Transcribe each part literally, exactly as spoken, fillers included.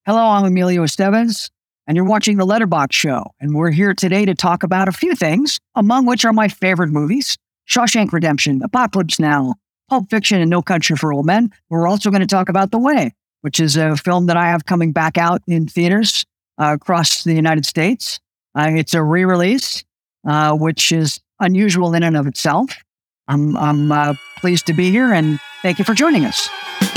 Hello, I'm Emilio Estevez, and you're watching The Letterboxd Show. And we're here today to talk about a few things, among which are my favorite movies, Shawshank Redemption, Apocalypse Now, Pulp Fiction, and No Country for Old Men. We're also going to talk about The Way, which is a film that I have coming back out in theaters uh, across the United States. Uh, it's a re-release, uh, which is unusual in and of itself. I'm, I'm uh, pleased to be here, and thank you for joining us.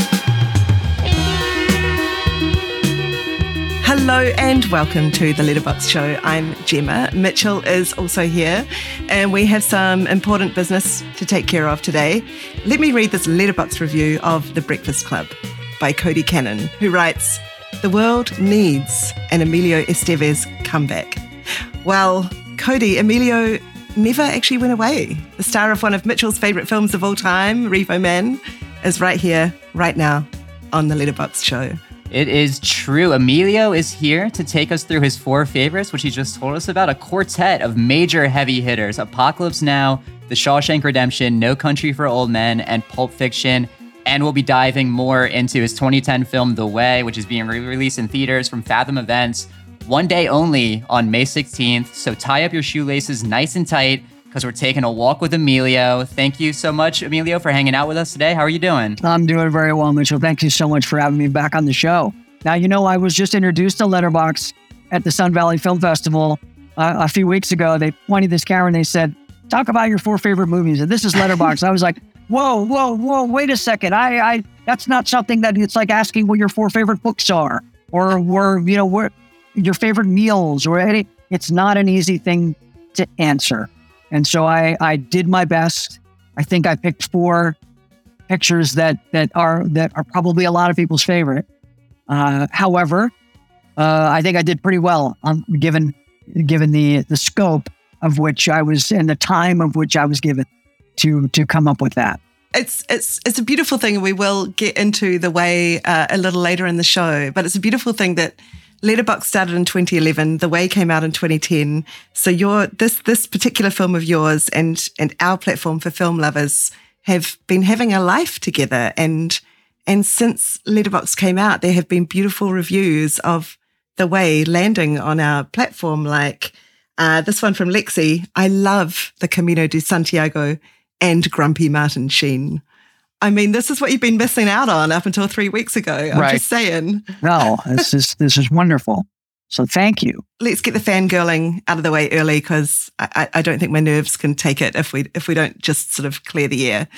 Hello and welcome to The Letterboxd Show. I'm Gemma. Mitchell is also here, and we have some important business to take care of today. Let me read this Letterboxd review of The Breakfast Club by Cody Cannon, who writes, "The world needs an Emilio Estevez comeback." Well, Cody, Emilio never actually went away. The star of one of Mitchell's favourite films of all time, Repo Man, is right here, right now, on The Letterboxd Show. It is true. Emilio is here to take us through his four favorites, which he just told us about, a quartet of major heavy hitters: Apocalypse Now, The Shawshank Redemption, No Country for Old Men, and Pulp Fiction. And we'll be diving more into his twenty ten film, The Way, which is being re-released in theaters from Fathom Events one day only on May sixteenth. So tie up your shoelaces nice and tight, because we're taking a walk with Emilio. Thank you so much, Emilio, for hanging out with us today. How are you doing? I'm doing very well, Mitchell. Thank you so much for having me back on the show. Now, you know, I was just introduced to Letterboxd at the Sun Valley Film Festival uh, a few weeks ago. They pointed this camera and they said, talk about your four favorite movies. And this is Letterboxd. I was like, whoa, whoa, whoa, wait a second. I, I, that's not something that it's like asking what your four favorite books are or, or you know, what your favorite meals or any. It's not an easy thing to answer. And so I, I did my best. I think I picked four pictures that that are that are probably a lot of people's favorite. Uh, however, uh, I think I did pretty well on given given the the scope of which I was and the time of which I was given to to come up with that. It's it's it's a beautiful thing, and we will get into The Way uh, a little later in the show. But it's a beautiful thing that Letterboxd started in twenty eleven. The Way came out in twenty ten. So your this this particular film of yours and and our platform for film lovers have been having a life together. And and since Letterboxd came out, there have been beautiful reviews of The Way landing on our platform. Like uh, this one from Lexi. I love the Camino de Santiago and Grumpy Martin Sheen. I mean, this is what you've been missing out on up until three weeks ago. I'm right. just saying. No, this is this is wonderful. So thank you. Let's get the fangirling out of the way early, because I, I don't think my nerves can take it if we if we don't just sort of clear the air.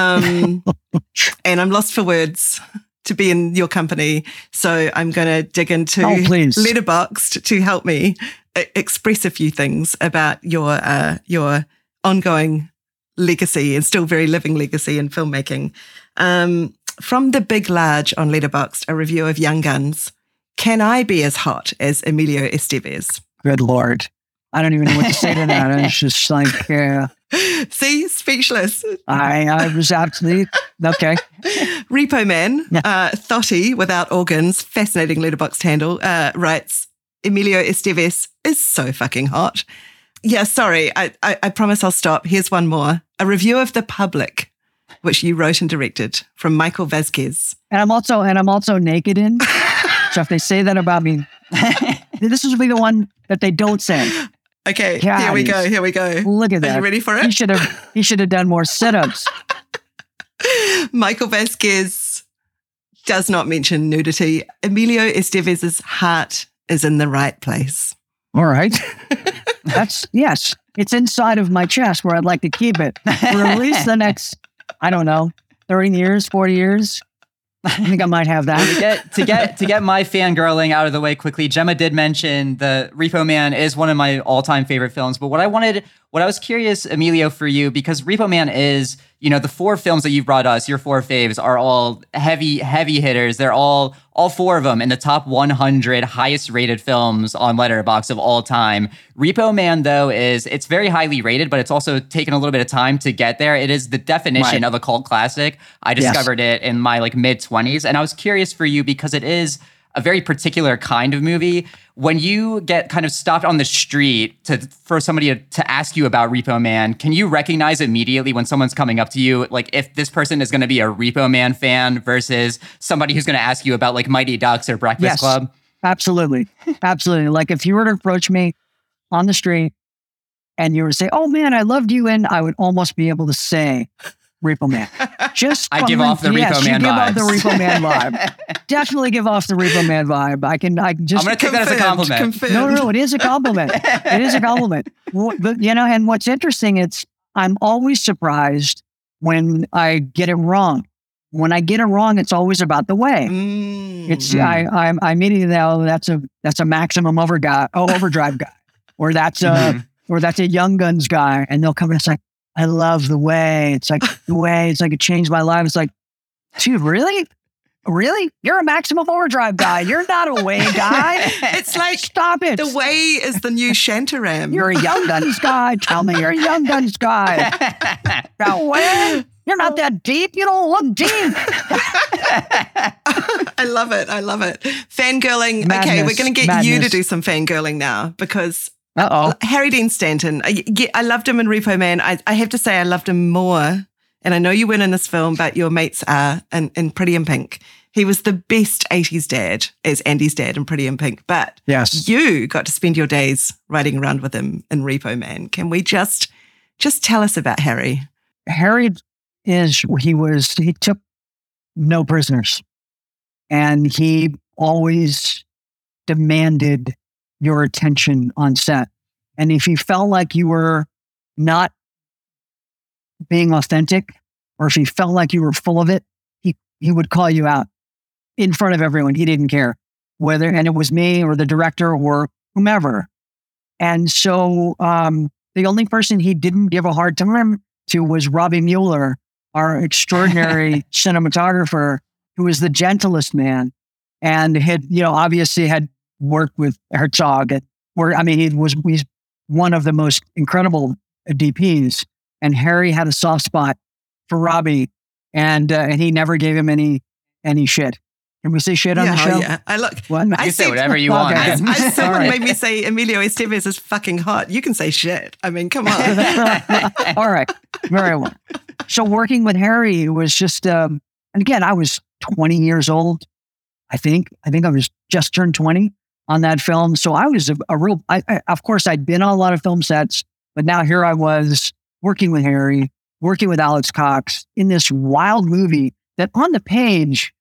Um, and I'm lost for words to be in your company, so I'm going to dig into oh, please. Letterboxd to help me express a few things about your uh, your ongoing legacy and still very living legacy in filmmaking. Um, from The Big Large on Letterboxd, a review of Young Guns. Can I be as hot as Emilio Estevez? Good Lord. I don't even know what to say to that. It's just like, uh, see, speechless. I, I was absolutely, okay. Repo Man, uh, Thotty without organs, fascinating Letterboxd handle, uh, writes, Emilio Estevez is so fucking hot. Yeah, sorry, I, I, I promise I'll stop. Here's one more. A review of The Public, which you wrote and directed, from Michael Vasquez. And I'm also and I'm also naked in. So if they say that about me, this will be the one that they don't say. Okay, God, here we go, here we go. Look at that. Are you ready for it? He should have he should have done more sit-ups. Michael Vasquez does not mention nudity. Emilio Estevez's heart is in the right place. All right. That's, yes, it's inside of my chest where I'd like to keep it for at least the next, I don't know, thirty years, forty years. I think I might have that. to get to get to get my fangirling out of the way quickly, Gemma did mention the Repo Man is one of my all-time favorite films. But what I wanted, what I was curious, Emilio, for you, because Repo Man is, you know, the four films that you've brought us, your four faves, are all heavy, heavy hitters. They're all, all four of them in the top one hundred highest rated films on Letterboxd of all time. Repo Man, though, is, it's very highly rated, but it's also taken a little bit of time to get there. It is the definition right. of a cult classic. I discovered yes. it in my like mid twenties. And I was curious for you because it is a very particular kind of movie. When you get kind of stopped on the street to for somebody to, to ask you about Repo Man, can you recognize immediately when someone's coming up to you, like if this person is going to be a Repo Man fan versus somebody who's going to ask you about like Mighty Ducks or Breakfast yes. Club? Absolutely. Absolutely. Like if you were to approach me on the street and you were to say, oh man, I loved you. And I would almost be able to say Repo Man. Just I give the, off the yes, Repo Man you give vibes. off the Repo Man vibe. Definitely give off the Repo Man vibe. I can, I can just. I'm going to take that as a compliment. Confirmed. No, no, no, it is a compliment. It is a compliment. Well, but, you know, and what's interesting, it's, I'm always surprised when I get it wrong. When I get it wrong, it's always about the way. Mm. It's Mm. I, I I immediately know that's a that's a maximum over guy, oh, overdrive guy, or that's a Mhm. or that's a Young Guns guy, and they'll come in. It's like I love the way. It's like the way. It's like it changed my life. It's like, dude, really, really, you're a maximum overdrive guy. You're not a way guy. It's like Stop it. the way is the new Shantaram. You're a Young Guns guy. Tell me you're a Young Guns guy. No way. You're not that deep. You don't look deep. I love it. I love it. Fangirling. Okay, Madness. we're going to get you to Madness. do some fangirling now because Uh-oh. Harry Dean Stanton, I, yeah, I loved him in Repo Man. I, I have to say I loved him more. And I know you weren't in this film, but your mates are in, in Pretty in Pink. He was the best eighties dad as Andy's dad in Pretty in Pink. But Yes. you got to spend your days riding around with him in Repo Man. Can we just just tell us about Harry? Harry is, he was, he took no prisoners. And he always demanded your attention on set. And if you felt like you were not being authentic, or if he felt like you were full of it, he, he would call you out in front of everyone. He didn't care whether, and it was me or the director or whomever. And so um, the only person he didn't give a hard time to was Robbie Mueller, our extraordinary cinematographer, who was the gentlest man and had, you know, obviously had worked with Herzog. And where, I mean, he was, he's one of the most incredible D Ps. And Harry had a soft spot for Robbie, and uh, and he never gave him any any shit. Can we say shit on yeah, the show? yeah. I look. What? You I can say said- whatever you Okay. want. As, man. as someone All right. made me say Emilio Estevez is fucking hot, you can say shit. I mean, come on. All right, very well. So working with Harry was just, um, and again, I was twenty years old. I think. I think I was just turned twenty on that film. So I was a, a real. I, I, of course, I'd been on a lot of film sets, but now here I was working with Harry, working with Alex Cox in this wild movie that on the page,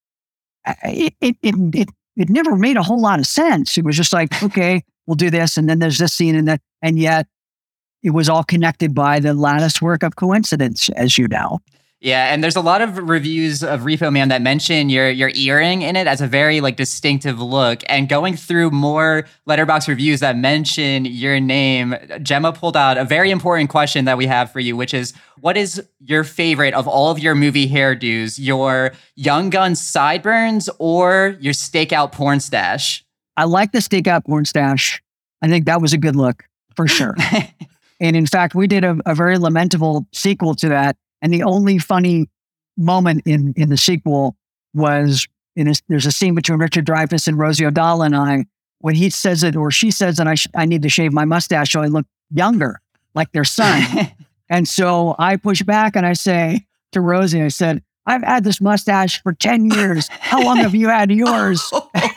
it it it it, it never made a whole lot of sense. It was just like, okay, we'll do this, and then there's this scene, and that, and yet it was all connected by the lattice work of coincidence, as you know. Yeah, and there's a lot of reviews of Repo Man that mention your your earring in it as a very like distinctive look. And going through more Letterboxd reviews that mention your name, Gemma pulled out a very important question that we have for you, which is, what is your favorite of all of your movie hairdos? Your Young Guns sideburns or your stakeout porn stash? I like the stakeout porn stash. I think that was a good look for sure. And in fact, we did a, a very lamentable sequel to that. And the only funny moment in, in the sequel was in a, there's a scene between Richard Dreyfuss and Rosie O'Donnell and I when he says it, or she says that I sh- I need to shave my mustache so I look younger, like their son. And so I push back and I say to Rosie, I said, I've had this mustache for ten years. How long have you had yours?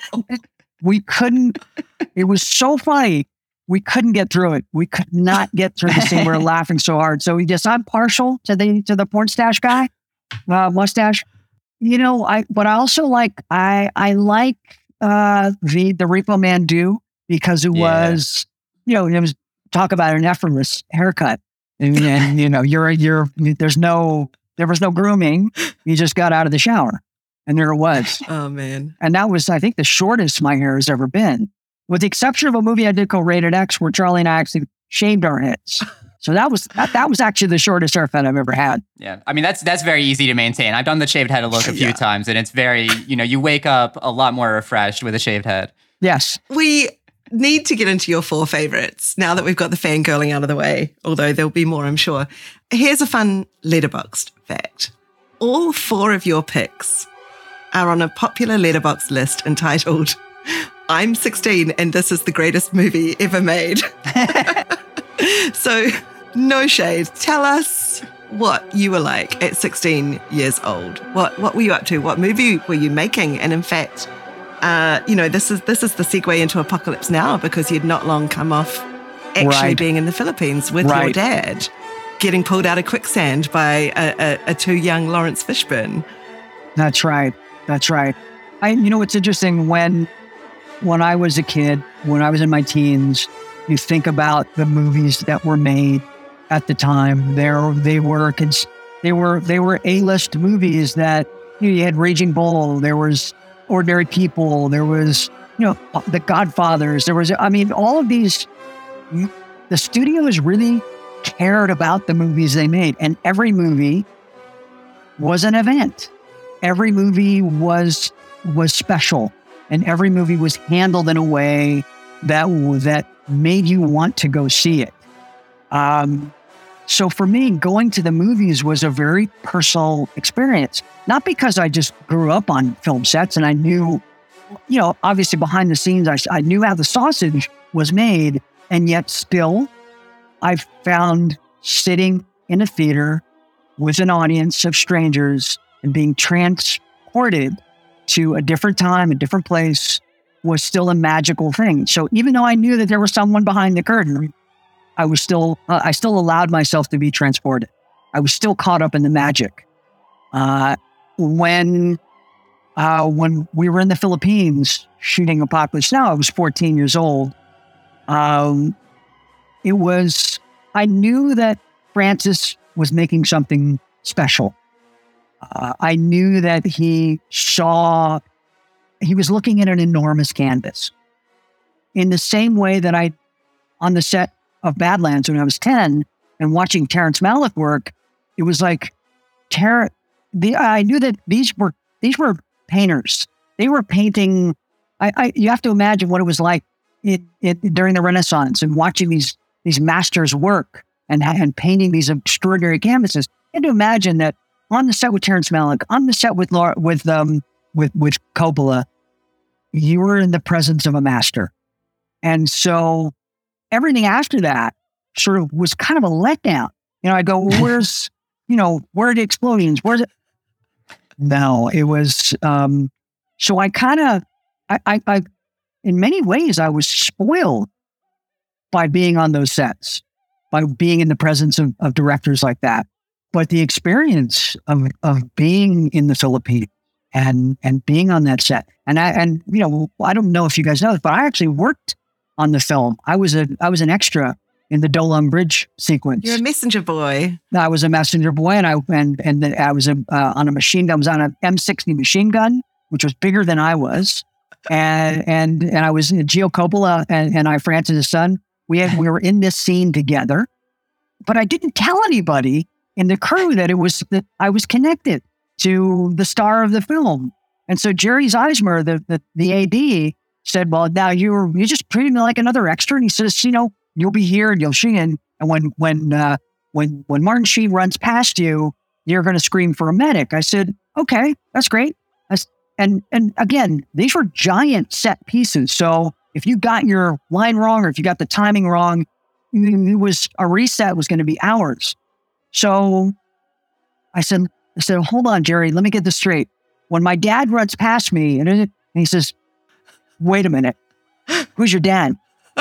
We couldn't, it was so funny. We couldn't get through it. We could not get through the scene. We were laughing so hard. So we just, I'm partial to the to the porn stash guy, uh, mustache. You know, I but I also like I I like uh, the the Repo Man do because it Yeah. was, you know, it was talk about an effortless haircut, and, and you know, you're you're there's no there was no grooming. You just got out of the shower, and there it was. Oh, man. And that was, I think, the shortest my hair has ever been, with the exception of a movie I did called Rated X, where Charlie and I actually shaved our heads. So that was that, that was actually the shortest haircut I've ever had. Yeah, I mean, that's that's very easy to maintain. I've done the shaved head look a few Yeah. times, and it's very, you know, you wake up a lot more refreshed with a shaved head. Yes. We need to get into your four favorites now that we've got the fangirling out of the way, although there'll be more, I'm sure. Here's a fun Letterboxd fact. All four of your picks are on a popular Letterboxd list entitled I'm sixteen and this is the greatest movie ever made. So, no shade. Tell us what you were like at sixteen years old. What what were you up to? What movie were you making? And in fact, uh, you know, this is this is the segue into Apocalypse Now, because you'd not long come off actually Right. being in the Philippines with your Right. dad, getting pulled out of quicksand by a, a, a too young Lawrence Fishburne. That's right. That's right. I, you know, it's interesting when, when I was a kid, when I was in my teens, you think about the movies that were made at the time. There, they were, cons- they were, they were A-list movies that, you know, you had Raging Bull, there was Ordinary People, there was, you know, The Godfathers, there was, I mean, all of these, the studios really cared about the movies they made, and every movie was an event. Every movie was was special, and every movie was handled in a way that that made you want to go see it. Um, so for me, going to the movies was a very personal experience. Not because I just grew up on film sets and I knew, you know, obviously behind the scenes, I, I knew how the sausage was made, and yet still, I found sitting in a theater with an audience of strangers and being transported to a different time, a different place, was still a magical thing. So even though I knew that there was someone behind the curtain, I was still, uh, I still allowed myself to be transported. I was still caught up in the magic. Uh, when, uh, when we were in the Philippines shooting Apocalypse Now, I was fourteen years old. Um, it was, I knew that Francis was making something special. Uh, I knew that he saw, he was looking at an enormous canvas. In the same way that I, on the set of Badlands when I was ten and watching Terrence Malick work, it was like, Ter- the, I knew that these were, these were painters. They were painting, I, I, you have to imagine what it was like it, it, during the Renaissance and watching these, these masters work and, and painting these extraordinary canvases. You had to imagine that on the set with Terrence Malick, on the set with Laura, with um with with Coppola, you were in the presence of a master. And so everything after that sort of was kind of a letdown. You know, I go, well, where's, you know, where are the explosions? Where's it? No, it was, um, so I kind of, I, I, I, in many ways, I was spoiled by being on those sets, by being in the presence of, of directors like that. But the experience of, of being in the Philippines and and being on that set, and I and you know, I don't know if you guys know this, but I actually worked on the film. I was a I was an extra in the Dolong Bridge sequence. You're a messenger boy. I was a messenger boy, and I and and the, I was a, uh, on a machine gun. I was on an M sixty machine gun, which was bigger than I was, and and and I was Gio Coppola and, and I, Francis' son. We had we were in this scene together, but I didn't tell anybody in the crew that it was that I was connected to the star of the film. And so Jerry Zeismer, the the, the A D, said, "Well, now you're you just treating me like another extra." And he says, "You know, you'll be here and you'll see, and and when when uh, when when Martin Sheen runs past you, you're going to scream for a medic." I said, "Okay, that's great." I, and and again, these were giant set pieces, so if you got your line wrong or if you got the timing wrong, it was a reset was going to be hours. So I said, I said, "Hold on, Jerry, let me get this straight. When my dad runs past me," and, and he says, "Wait a minute, who's your dad?"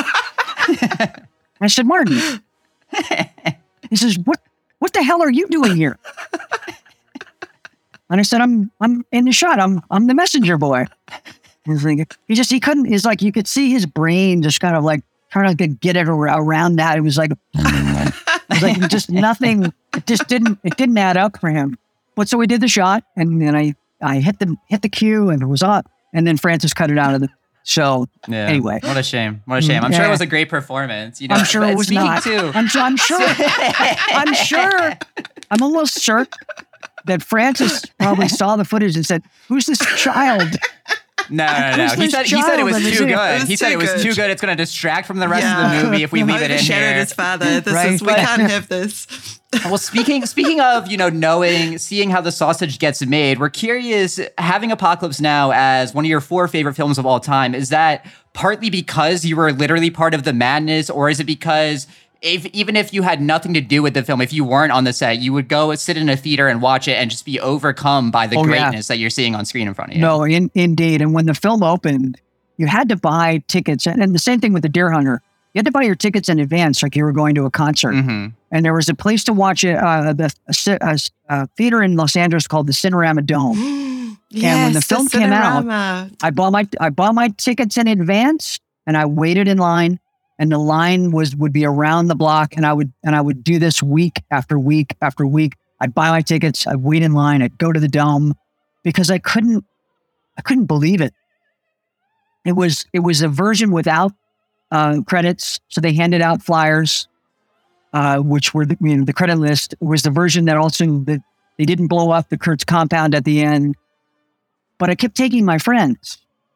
I said, "Martin." He says, "What what the hell are you doing here?" And I said, I'm I'm in the shot. I'm I'm the messenger boy. He's like, he just he couldn't, it's like you could see his brain just kind of like trying to get it around that. It was like it was like just nothing, it just didn't it didn't add up for him. But so we did the shot, and then I I hit the hit the cue and it was up. And then Francis cut it out of the show. Yeah. Anyway. What a shame. What a shame. I'm Yeah. sure it was a great performance. You know, I'm sure but it was speaking not. Too, I'm, I'm sure. I'm sure. I'm almost sure that Francis probably saw the footage and said, "Who's this child?" No, no, no. Who's He this said he said it was child? too It good. was He said too it was good. too good. It's going to distract from the rest Yeah. of the movie if we leave it in Overshadowed here. his father. This Right. is we can't have this. Well, speaking speaking of, you know, knowing, seeing how the sausage gets made, we're curious, having Apocalypse Now as one of your four favorite films of all time, is that partly because you were literally part of the madness, or is it because if even if you had nothing to do with the film, if you weren't on the set, you would go sit in a theater and watch it and just be overcome by the Oh, yeah. greatness that you're seeing on screen in front of you. No, in, indeed. And when the film opened, you had to buy tickets. And, and the same thing with The Deer Hunter. You had to buy your tickets in advance, like you were going to a concert. Mm-hmm. And there was a place to watch it, uh, the a, a theater in Los Angeles called the Cinerama Dome. Yes, and when the film the came out, Cinerama. I bought my I bought my tickets in advance, and I waited in line. And the line was would be around the block, and I would and I would do this week after week after week. I'd buy my tickets, I'd wait in line, I'd go to the Dome, because I couldn't I couldn't believe it. It was it was a version without uh, credits, so they handed out flyers, uh, which were the, you know, the credit list. It was the version that also that they didn't blow up the Kurtz compound at the end. But I kept taking my friends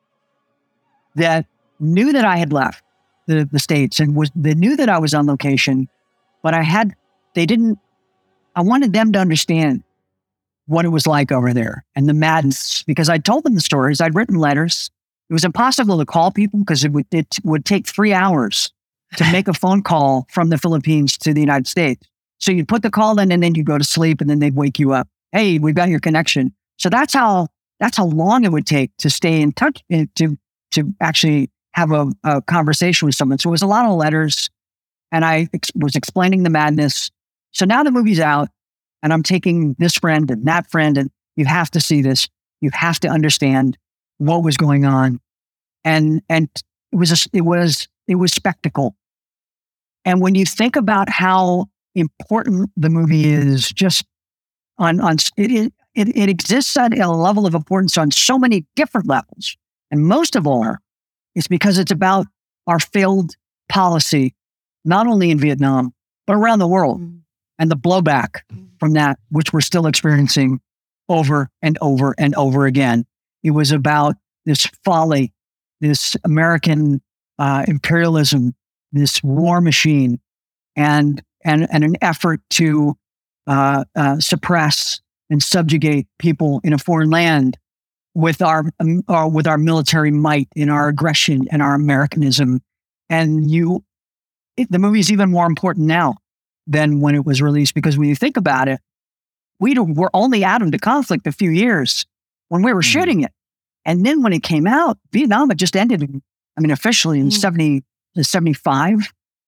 that knew that I had left the, the States and was they knew that I was on location, but I had they didn't. I wanted them to understand what it was like over there and the madness, because I told them the stories. I'd written letters. It was impossible to call people because it would it would take three hours to make a phone call from the Philippines to the United States. So you'd put the call in and then you'd go to sleep and then they'd wake you up. Hey, we've got your connection. So that's how that's how long it would take to stay in touch, to to actually have a, a conversation with someone. So it was a lot of letters, and I ex- was explaining the madness. So now the movie's out, and I'm taking this friend and that friend, and you have to see this. You have to understand what was going on, and and it was a, it was it was spectacle. And when you think about how important the movie is, just on on it it, it exists at a level of importance on so many different levels, and most of all, it's because it's about our failed policy, not only in Vietnam but around the world, mm. and the blowback mm. from that, which we're still experiencing over and over and over again. It was about this folly, this American uh, imperialism, this war machine, and and and an effort to uh, uh, suppress and subjugate people in a foreign land with our um, uh, with our military might, in our aggression and our Americanism. And you, it, the movie is even more important now than when it was released, because when you think about it, we were only out into conflict a few years when we were mm. shooting it. And then when it came out, Vietnam had just ended, I mean, officially in mm. seventy, seventy-five.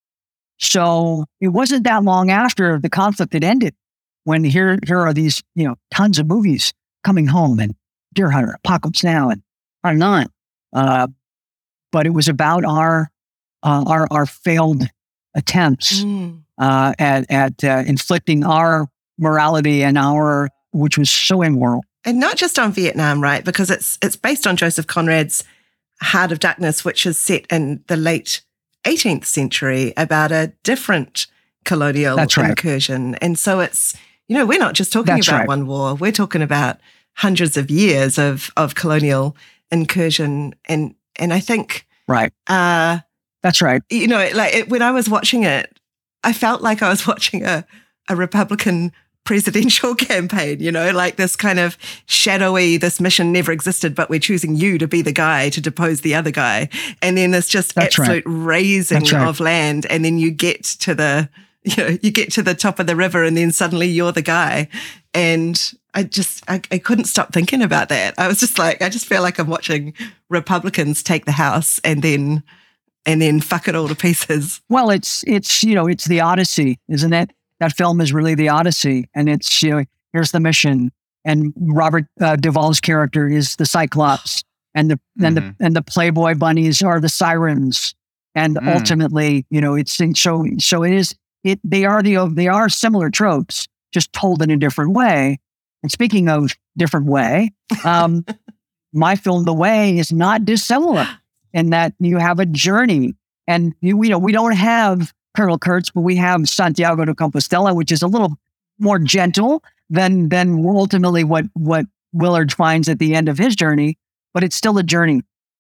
So it wasn't that long after the conflict had ended when here, here are these, you know, tons of movies coming home, and Deer Hunter, Apocalypse Now, and on and on. Uh, but it was about our uh, our our failed attempts mm. uh, at at uh, inflicting our morality and our, which was so immoral. And not just on Vietnam, right? Because it's it's based on Joseph Conrad's Heart of Darkness, which is set in the late eighteenth century, about a different colonial That's right. incursion. And so it's, you know, we're not just talking That's about right. one war. We're talking about hundreds of years of of colonial incursion. And and I think... Right. Uh, That's right. You know, like it, when I was watching it, I felt like I was watching a, a Republican presidential campaign, you know, like this kind of shadowy, this mission never existed, but we're choosing you to be the guy to depose the other guy. And then there's just That's absolute right. raising right. of land. And then you get to the, you know, you get to the top of the river and then suddenly you're the guy. And I just, I, I couldn't stop thinking about that. I was just like, I just feel like I'm watching Republicans take the House and then, and then fuck it all to pieces. Well, it's, it's, you know, it's the Odyssey, isn't it? That film is really the Odyssey, and it's, you know, here's the mission, and Robert uh, Duvall's character is the Cyclops, and the mm-hmm. and the and the Playboy bunnies are the sirens, and mm. ultimately, you know, it's so so it is it they are the they are similar tropes, just told in a different way. And speaking of different way, um, my film The Way is not dissimilar in that you have a journey, and you, you know we don't have Colonel Kurtz, but we have Santiago de Compostela, which is a little more gentle than than ultimately what what Willard finds at the end of his journey. But it's still a journey,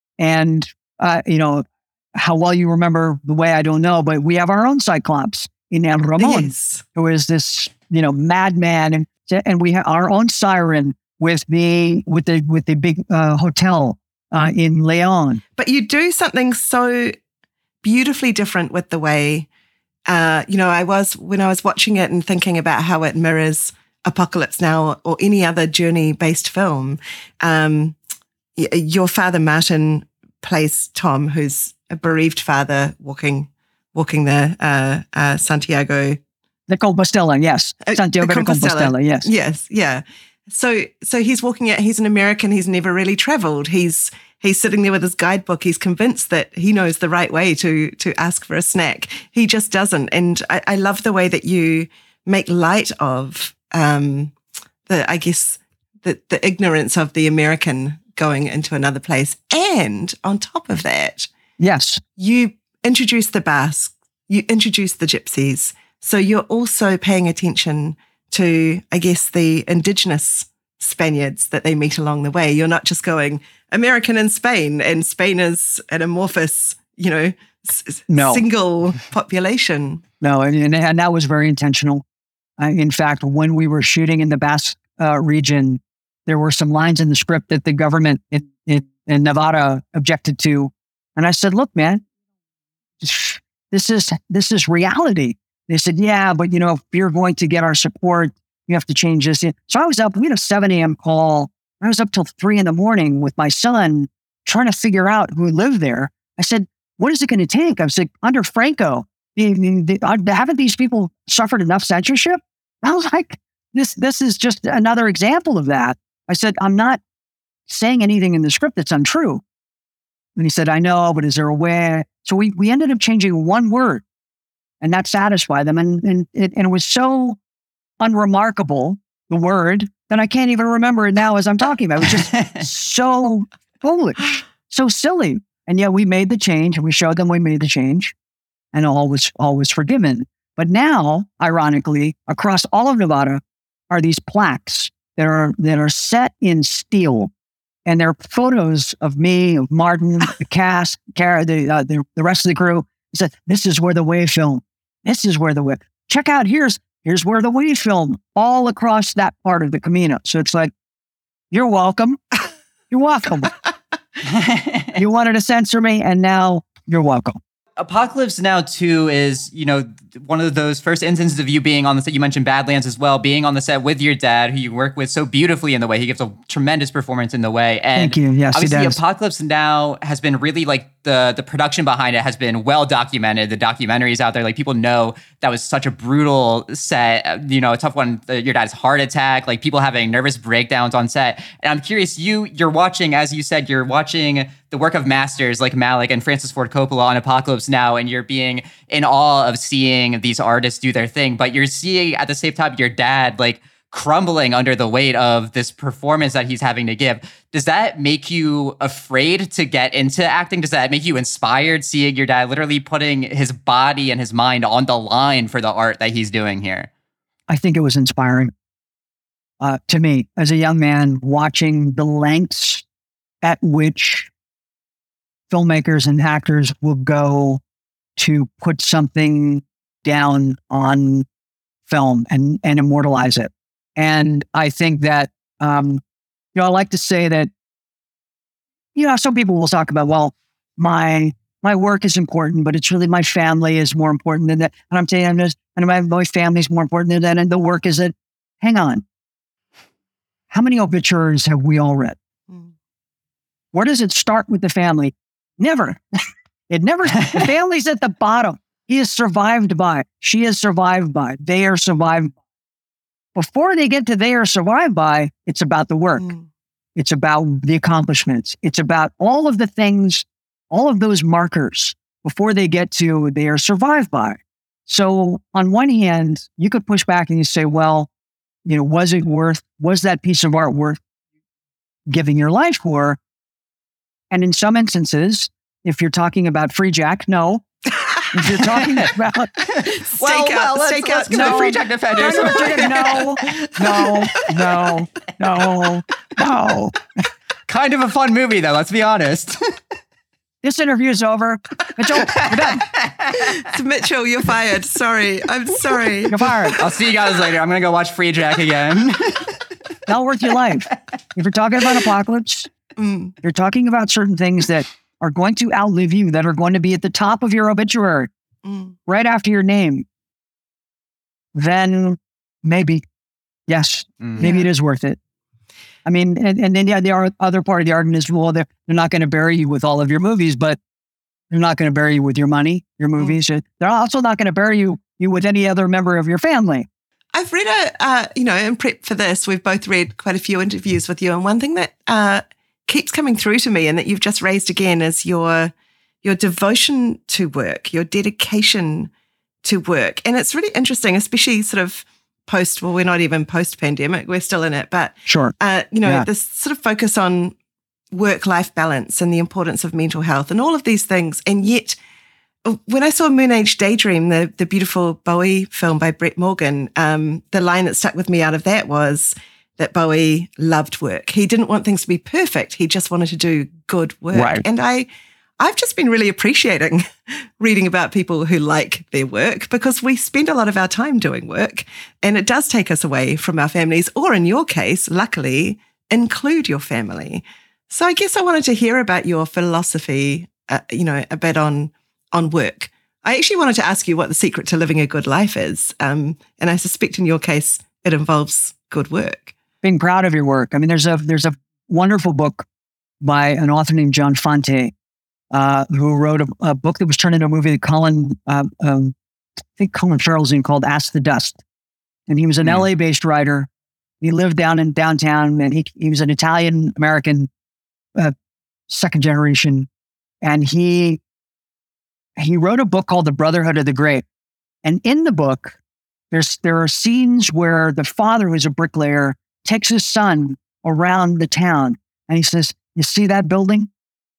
and uh, you know how well you remember The Way, I don't know, but we have our own Cyclops in El Ramon, yes. who is this you know madman, and and we have our own siren with the with the with the big uh, hotel uh, in Leon. But you do something so beautifully different with The Way. uh, you know, I was, when I was watching it and thinking about how it mirrors Apocalypse Now or any other journey-based film, um, y- your father, Martin, plays Tom, who's a bereaved father walking walking the uh, uh, Santiago. The Compostela, yes. Santiago de Compostela, yes. Yes, yeah. So so he's walking it, he's an American, he's never really traveled. He's he's sitting there with his guidebook. He's convinced that he knows the right way to to ask for a snack. He just doesn't. And I, I love the way that you make light of um, the, I guess, the, the ignorance of the American going into another place. And on top of that, yes, you introduce the Basques, you introduce the Gypsies. So you're also paying attention to, I guess, the indigenous Spaniards that they meet along the way. You're not just going American in Spain, and Spain is an amorphous, you know, s- no. single population. No, and, and that was very intentional. Uh, in fact, when we were shooting in the Basque uh, region, there were some lines in the script that the government in, in, in Nevada objected to. And I said, look, man, this is this is reality. They said, yeah, but you know, if you're going to get our support, you have to change this. So I was up, we had a seven a.m. call. I was up till three in the morning with my son trying to figure out who lived there. I said, what is it going to take? I was like, under Franco, the, the, the, haven't these people suffered enough censorship? I was like, this, this is just another example of that. I said, I'm not saying anything in the script that's untrue. And he said, I know, but is there a way? So we, we ended up changing one word, and that satisfied them. And, and, it, and it was so unremarkable, the word, that I can't even remember it now as I'm talking about it. It was just so foolish, so silly. And yet we made the change, and we showed them we made the change, and all was, all was forgiven. But now, ironically, across all of Nevada are these plaques that are that are set in steel. And they're photos of me, of Martin, the cast, Cara, the, uh, the the rest of the crew. He said, this is where the Way filmed. This is where the Way. Check out, here's here's where the Way filmed, all across that part of the Camino. So it's like, you're welcome. You're welcome. You wanted to censor me, and now you're welcome. Apocalypse Now two is, you know, one of those first instances of you being on the set. You mentioned Badlands as well, being on the set with your dad, who you work with so beautifully in The Way. He gives a tremendous performance in The Way. And thank you. Yes, obviously, he does. Apocalypse Now has been really like the the production behind it has been well documented. The documentaries out there, like people know that was such a brutal set. You know, a tough one. The, your dad's heart attack, like people having nervous breakdowns on set. And I'm curious, you you're watching, as you said, you're watching the work of masters like Malick and Francis Ford Coppola on Apocalypse Now, and you're being in awe of seeing these artists do their thing, but you're seeing at the same time your dad like crumbling under the weight of this performance that he's having to give. Does that make you afraid to get into acting? Does that make you inspired seeing your dad literally putting his body and his mind on the line for the art that he's doing here? I think it was inspiring uh, to me as a young man, watching the lengths at which filmmakers and actors will go to put something down on film and, and immortalize it. And I think that, um, you know, I like to say that, you know, some people will talk about, well, my my work is important, but it's really my family is more important than that. And I'm saying, I'm just, and my, my family is more important than that. And the work is that, hang on, how many obituaries have we all read? Mm. Where does it start with the family? Never. It never, the family's at the bottom. He is survived by, she is survived by, they are survived by. Before they get to they are survived by, it's about the work. Mm. It's about the accomplishments. It's about all of the things, all of those markers before they get to they are survived by. So on one hand, you could push back and you say, well, you know, was it worth, was that piece of art worth giving your life for? And in some instances, if you're talking about Free Jack, no. If you're talking about well, well, let's, let's, let's no, Free Jack defenders. no, no, no, no, no. Kind of a fun movie, though. Let's be honest. This interview's over. Mitchell, we're done. So Mitchell, you're fired. Sorry, I'm sorry. You're fired. I'll see you guys later. I'm gonna go watch Free Jack again. Not worth your life. If you're talking about Apocalypse, mm. you're talking about certain things that are going to outlive you, that are going to be at the top of your obituary. mm. right after your name, then maybe, yes, Mm. maybe Yeah. it is worth it. I mean, and, and then yeah, the other part of the argument is, well, they're, they're not going to bury you with all of your movies, but they're not going to bury you with your money, your movies. Mm. They're also not going to bury you, you with any other member of your family. I've read a, uh, you know, in prep for this, we've both read quite a few interviews with you. And one thing that uh, keeps coming through to me and that you've just raised again is your your devotion to work, your dedication to work. And it's really interesting, especially sort of post, well, we're not even post-pandemic, we're still in it. But, sure, uh, you know, yeah. this sort of focus on work-life balance and the importance of mental health and all of these things. And yet, when I saw Moon Age Daydream, the, the beautiful Bowie film by Brett Morgan, um, the line that stuck with me out of that was that Bowie loved work. He didn't want things to be perfect. He just wanted to do good work. Right. And I, I've just been really appreciating reading about people who like their work because we spend a lot of our time doing work and it does take us away from our families, or in your case, luckily, include your family. So I guess I wanted to hear about your philosophy, uh, you know, a bit on on work. I actually wanted to ask you what the secret to living a good life is. Um, and I suspect in your case, it involves good work. Being proud of your work. I mean, there's a there's a wonderful book by an author named John Fante, uh, who wrote a, a book that was turned into a movie that Colin, uh, um, I think Colin Farrell's in, called Ask the Dust. And he was an mm. L A-based writer. He lived down in downtown, and he he was an Italian-American, uh, second generation. And he he wrote a book called The Brotherhood of the Great. And in the book, there's there are scenes where the father, who's a bricklayer, takes his son around the town, and he says, "You see that building?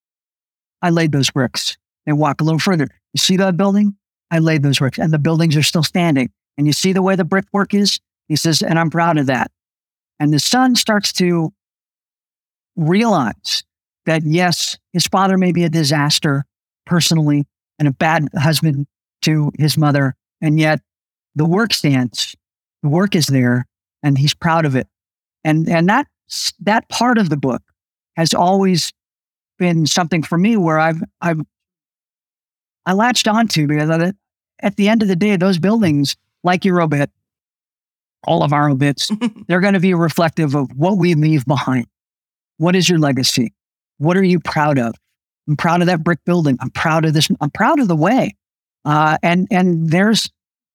I laid those bricks." They walk a little further. "You see that building? I laid those bricks." And the buildings are still standing. "And you see the way the brickwork is?" He says, "And I'm proud of that." And the son starts to realize that, yes, his father may be a disaster personally and a bad husband to his mother, and yet the work stands, the work is there, and he's proud of it. And and that that part of the book has always been something for me where I've I've I latched onto, because of it. At the end of the day, those buildings, like your obit, all of our obits, they're going to be reflective of what we leave behind. What is your legacy? What are you proud of? I'm proud of that brick building. I'm proud of this. I'm proud of the way. Uh, and and there's,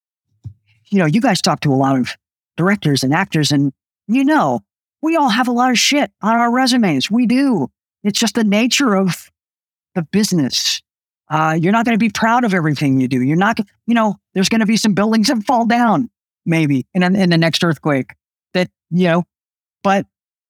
you know, you guys talk to a lot of directors and actors, and you know, we all have a lot of shit on our resumes. We do. It's just the nature of the business. Uh, you're not going to be proud of everything you do. You're not, you know, there's going to be some buildings that fall down, maybe in, in the next earthquake. That, you know, but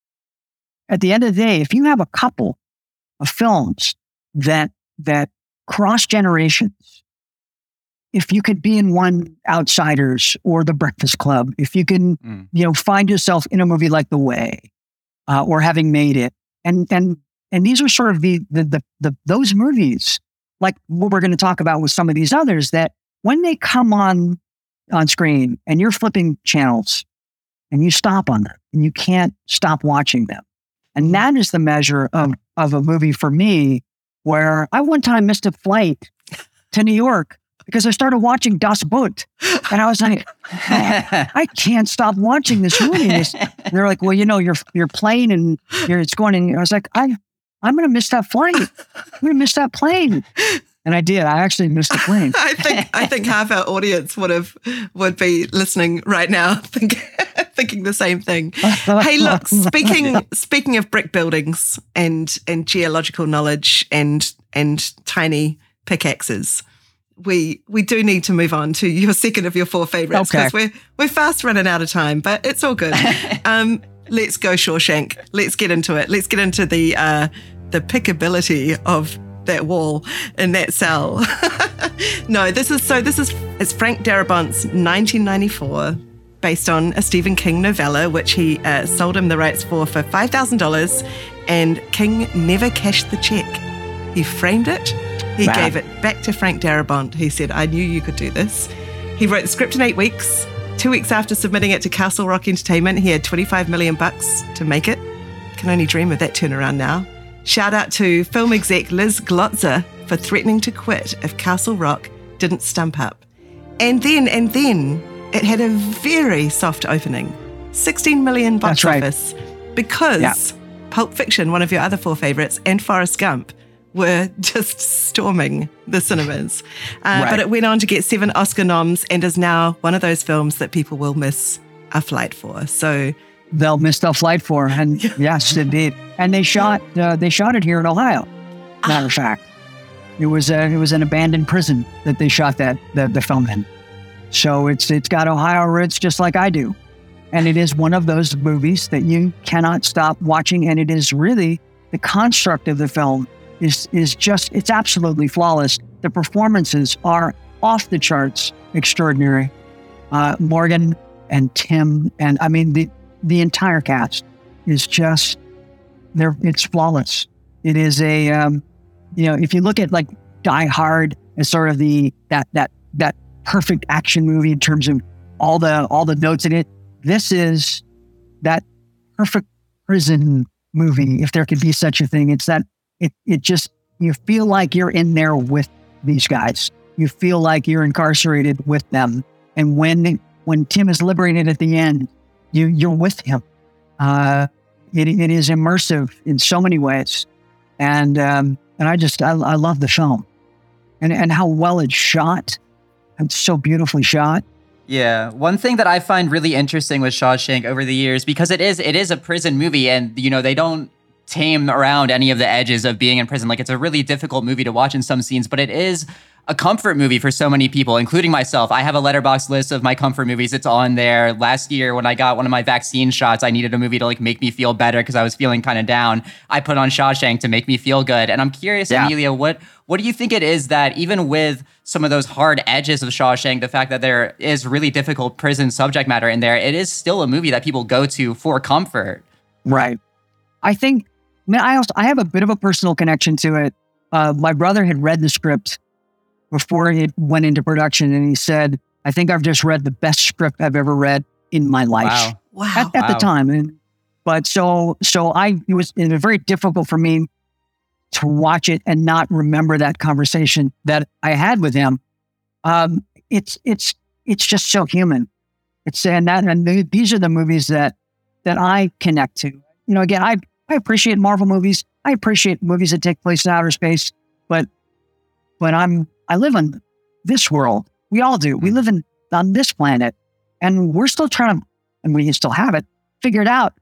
at the end of the day, if you have a couple of films that that cross generations, if you could be in one, Outsiders or The Breakfast Club, if you can, mm. you know, find yourself in a movie like The Way, uh, or Having Made It, and and and these are sort of the the the, the those movies, like what we're going to talk about with some of these others, that when they come on on screen and you're flipping channels and you stop on them and you can't stop watching them, and that is the measure of of a movie for me. Where I one time missed a flight to New York because I started watching Das Boot. And I was like, oh, I can't stop watching this movie. This, they're like, well, you know, you're you're playing and you're, it's going in. I was like, I, I'm going to miss that flight. I'm going to miss that plane. And I did. I actually missed the plane. I think I think half our audience would have would be listening right now, think, thinking the same thing. Hey, look, speaking speaking of brick buildings and and geological knowledge and and tiny pickaxes, we we do need to move on to your second of your four favorites, because okay. we're we're fast running out of time, but it's all good. Um, let's go Shawshank. Let's get into it. Let's get into the uh, the pickability of that wall in that cell. No, this is so this is it's Frank Darabont's nineteen ninety-four, based on a Stephen King novella, which he uh, sold him the rights for for five thousand dollars, and King never cashed the check. He framed it. He wow. gave it back to Frank Darabont. He said, "I knew you could do this." He wrote the script in eight weeks. Two weeks after submitting it to Castle Rock Entertainment, he had twenty-five million bucks to make it. Can only dream of that turnaround now. Shout out to film exec Liz Glotzer for threatening to quit if Castle Rock didn't stump up. And then, and then it had a very soft opening, sixteen million box That's right. office, because Yeah. Pulp Fiction, one of your other four favorites, and Forrest Gump were just storming the cinemas. Uh, Right. But it went on to get seven Oscar noms and is now one of those films that people will miss a flight for. So They'll miss the flight for, and yes, indeed. And they shot uh, they shot it here in Ohio. Matter of fact, it was a, it was an abandoned prison that they shot that the, the film in. So it's it's got Ohio roots, just like I do, and it is one of those movies that you cannot stop watching. And it is really the construct of the film is is just it's absolutely flawless. The performances are off the charts, extraordinary. Uh, Morgan and Tim, and I mean the. The entire cast is just there. It's flawless. It is a, um, you know, if you look at like Die Hard as sort of the that that that perfect action movie in terms of all the all the notes in it, this is that perfect prison movie, if there could be such a thing. It's that it it just you feel like you're in there with these guys. You feel like you're incarcerated with them, and when when Tim is liberated at the end. You, you're with him. Uh, it, it is immersive in so many ways. And um, and I just, I, I love the film. And, and how well it's shot. It's so beautifully shot. Yeah, one thing that I find really interesting with Shawshank over the years, because it is it is a prison movie, and you know they don't tame around any of the edges of being in prison. Like, it's a really difficult movie to watch in some scenes, but it is a comfort movie for so many people, including myself. I have a Letterboxd list of my comfort movies. It's on there. Last year, when I got one of my vaccine shots, I needed a movie to like make me feel better because I was feeling kind of down. I put on Shawshank to make me feel good. And I'm curious, Yeah. Amelia, what what do you think it is that even with some of those hard edges of Shawshank, the fact that there is really difficult prison subject matter in there, it is still a movie that people go to for comfort. Right. I think, I mean, I also, I have a bit of a personal connection to it. Uh, my brother had read the script before it went into production, and he said, I think I've just read the best script I've ever read in my life. Wow. wow. At, at Wow. the time. And, but so, so I, it was, it was very difficult for me to watch it and not remember that conversation that I had with him. Um, it's, it's, it's just so human. It's, and that, and th- these are the movies that, that I connect to. You know, again, I, I appreciate Marvel movies. I appreciate movies that take place in outer space, but, but I'm, I live in this world. We all do. We live in on this planet, and we're still trying to, and we still have it figured out,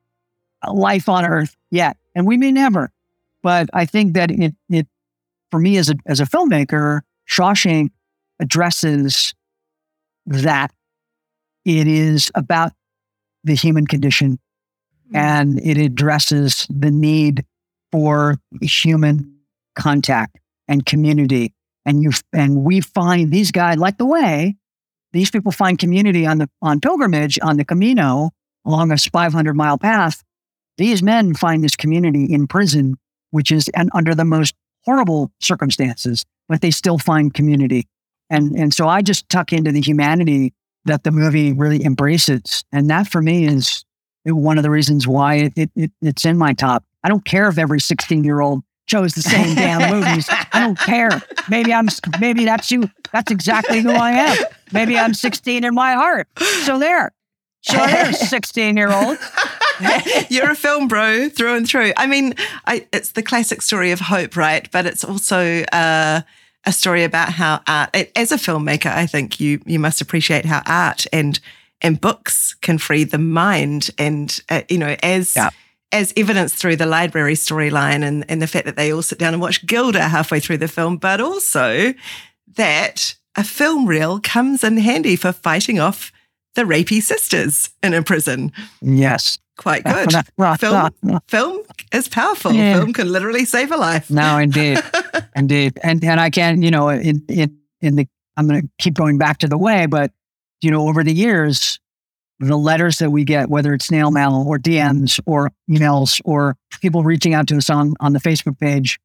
life on Earth yet, and we may never. But I think that it, it for me as a as a filmmaker, Shawshank addresses that. It is about the human condition, and it addresses the need for human contact and community. And you and we find these guys, like the way these people find community on the on pilgrimage on the Camino along a five hundred mile path. These men find this community in prison, which is and under the most horrible circumstances, but they still find community. And and so I just tuck into the humanity that the movie really embraces, and that for me is one of the reasons why it, it, it it's in my top. I don't care if every sixteen year old chose the same damn movies. I don't care. Maybe I'm, maybe that's you. That's exactly who I am. Maybe I'm sixteen in my heart. So there. So there's sixteen year olds. You're a film bro through and through. I mean, I, it's the classic story of hope, right? But it's also uh, a story about how art, as a filmmaker, I think you you must appreciate how art and and books can free the mind. And, uh, you know, as... Yeah. as evidenced through the library storyline and, and the fact that they all sit down and watch Gilda halfway through the film, but also that a film reel comes in handy for fighting off the rapey sisters in a prison. Yes. Quite good. Film, film is powerful. Yeah. Film can literally save a life. No, indeed. Indeed. And and I can, you know, in, in, in the, I'm going to keep going back to the way, but, you know, over the years, the letters that we get, whether it's snail mail or D Ms or emails or people reaching out to us on, on the Facebook page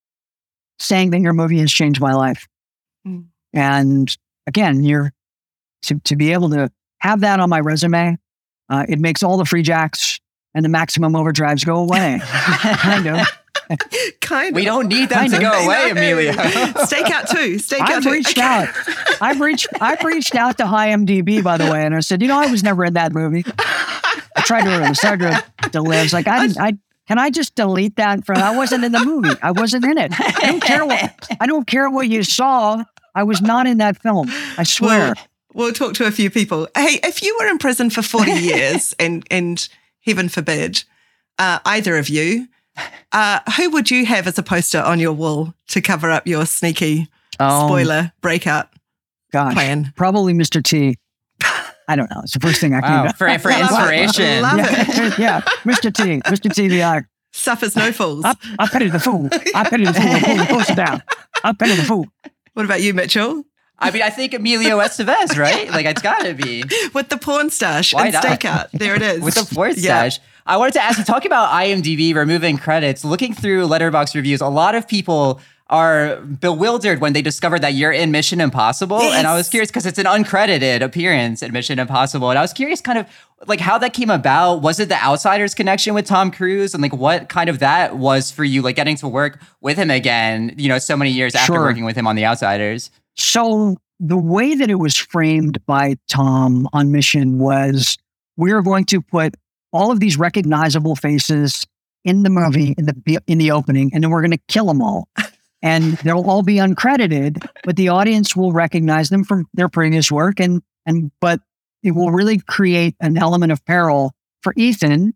saying that your movie has changed my life. Mm. And again, you're to, to be able to have that on my resume, uh, it makes all the free jacks and the maximum overdrives go away. Kind of. Kind We of. don't need them I to know. go away, I know. Amelia. Stakeout too. Stakeout I've too. reached Okay. out. I've reached. I've reached out to IMDb, by the way, and I said, you know, I was never in that movie. I tried to remember. Sandra DeLive's like, I didn't. I can I just delete that from? I wasn't in the movie. I wasn't in it. I don't care what. I don't care what you saw. I was not in that film. I swear. Well, we'll talk to a few people. Hey, if you were in prison for forty years, and and heaven forbid, uh, either of you, uh, who would you have as a poster on your wall to cover up your sneaky Oh, spoiler breakout gosh, plan? probably Mister T. I don't know. It's the first thing I came Wow, to. for, for Love it. inspiration. Love yeah, yeah, Mister T. Mister T. The eye. Suffers no fools. I, I pity the fool. I pity the fool. Pull the poster down. I pity the fool. What about you, Mitchell? I mean, I think Emilio Estevez, right? Like, it's got to be. With the porn stash Why and not? stakeout. There it is. With the fourth Yeah. stash. I wanted to ask you, talking about IMDb removing credits, looking through Letterboxd reviews, a lot of people are bewildered when they discovered that you're in Mission Impossible. Yes. And I was curious because it's an uncredited appearance in Mission Impossible. And I was curious kind of like how that came about. Was it the Outsiders connection with Tom Cruise? And like what kind of that was for you, like getting to work with him again, you know, so many years after Sure. working with him on The Outsiders? So the way that it was framed by Tom on Mission was we are going to put all of these recognizable faces in the movie in the in the opening, and then we're going to kill them all, and they'll all be uncredited, but the audience will recognize them from their previous work, and and but it will really create an element of peril for Ethan.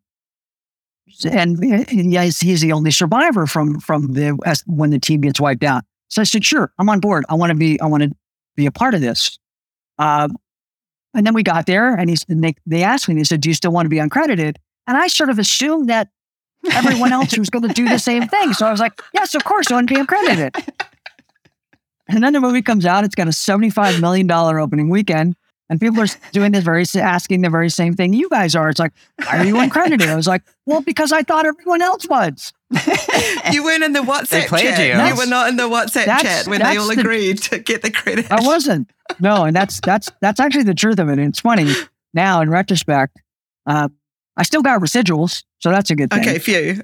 And, and yes, he's the only survivor from from the as, when the team gets wiped out. So I said, sure, I'm on board. I want to be. I want to be a part of this. Um, and then we got there, and he's and they they asked me. They said, "Do you still want to be uncredited?" And I sort of assumed that everyone else was going to do the same thing. So I was like, "Yes, of course, I want to be uncredited." And then the movie comes out. It's got a seventy-five million dollars opening weekend. And people are doing this very, asking the very same thing you guys are. It's like, why are you uncredited? I was like, well, because I thought everyone else was. You weren't in the WhatsApp played chat. you. You That's- were not in the WhatsApp that's- chat when they that's all the- agreed to get the credit. I wasn't. No, and that's that's that's actually the truth of it. And it's funny now in retrospect. Uh, I still got residuals, so that's a good thing. Okay, phew.